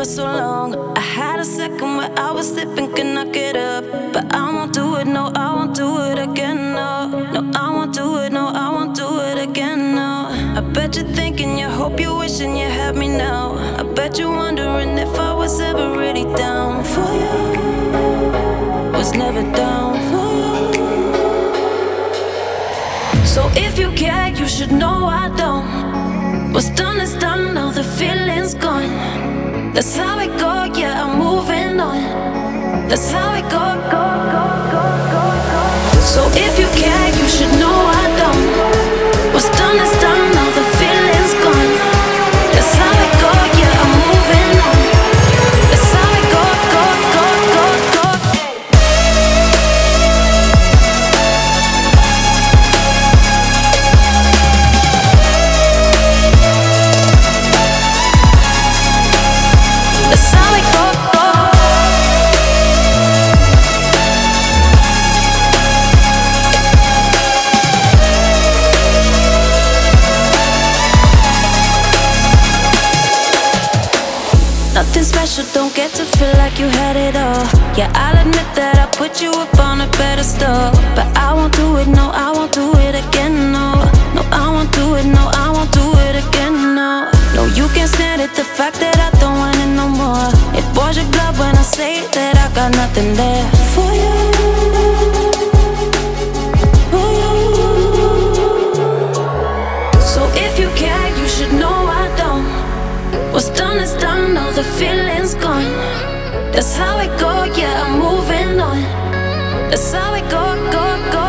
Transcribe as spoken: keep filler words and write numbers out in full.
for so long. I had a second where I was slipping, can knock it up, but I won't do it, no, I won't do it again, no. No, I won't do it, no, I won't do it again, no. I bet you're thinking, you hope you're wishing you had me now. I bet you're wondering if I was ever really down for you. Was never down for you. So if you care, you should know I don't. What's done is done, now the feeling's gone. That's how it go, yeah, I'm moving on. That's how it go, go, go, go, go, go. So if you care, you should know I don't. What's done is done, now the feeling's gone. That's how it go, yeah, I'm moving on. That's how it go, go, go, go, go. That's how it go, go. Nothing special, don't get to feel like you had it all. Yeah, I'll admit that I put you up on a pedestal, but I won't do it, no, I won't do it again, no. No, I won't do it, no, I won't do it again, no. No, you can't stand it, the fact that I don't want it no more. It boils your blood when I say that I got nothing there for you, for you. So if you care, you should know I don't. What's done is done, now the feeling's gone. That's how it go, yeah, I'm moving on. That's how it go, go, go.